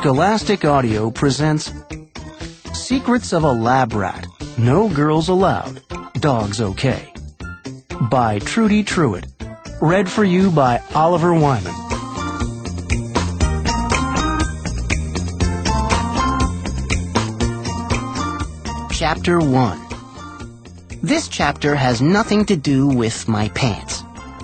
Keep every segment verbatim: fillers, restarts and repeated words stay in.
Scholastic Audio presents Secrets of a Lab Rat. No Girls Allowed. Dogs Okay. By Trudy Truitt. Read for you by Oliver Wyman. Chapter one. This chapter has nothing to do with my pants.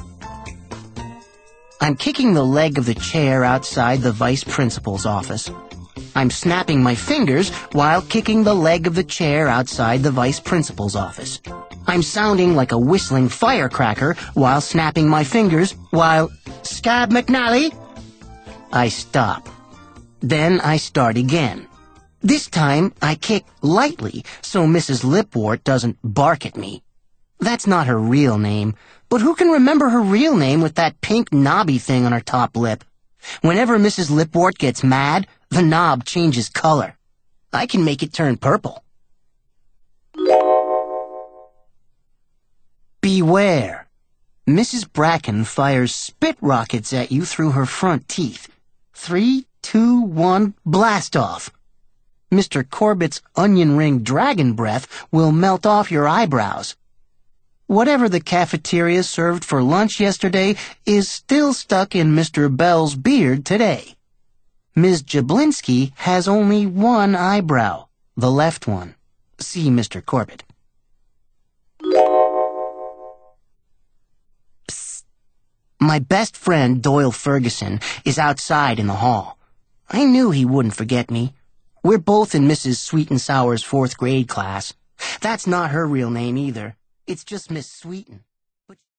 I'm kicking the leg of the chair outside the vice principal's office. I'm snapping my fingers while kicking the leg of the chair outside the vice principal's office. I'm sounding like a whistling firecracker while snapping my fingers while, "Scab McNally!" I stop. Then I start again. This time I kick lightly so Missus Lipwort doesn't bark at me. That's not her real name, but who can remember her real name with that pink knobby thing on her top lip? Whenever Missus Lipwort gets mad, the knob changes color. I can make it turn purple. Beware. Missus Bracken fires spit rockets at you through her front teeth. Three, two, one, blast off. Mister Corbett's onion ring dragon breath will melt off your eyebrows. Whatever the cafeteria served for lunch yesterday is still stuck in Mister Bell's beard today. Miz Jablinski has only one eyebrow, the left one. See Mister Corbett. Psst. My best friend Doyle Ferguson is outside in the hall. I knew he wouldn't forget me. We're both in Missus Sweet and Sour's fourth grade class. That's not her real name either. It's just Miss Sweeten.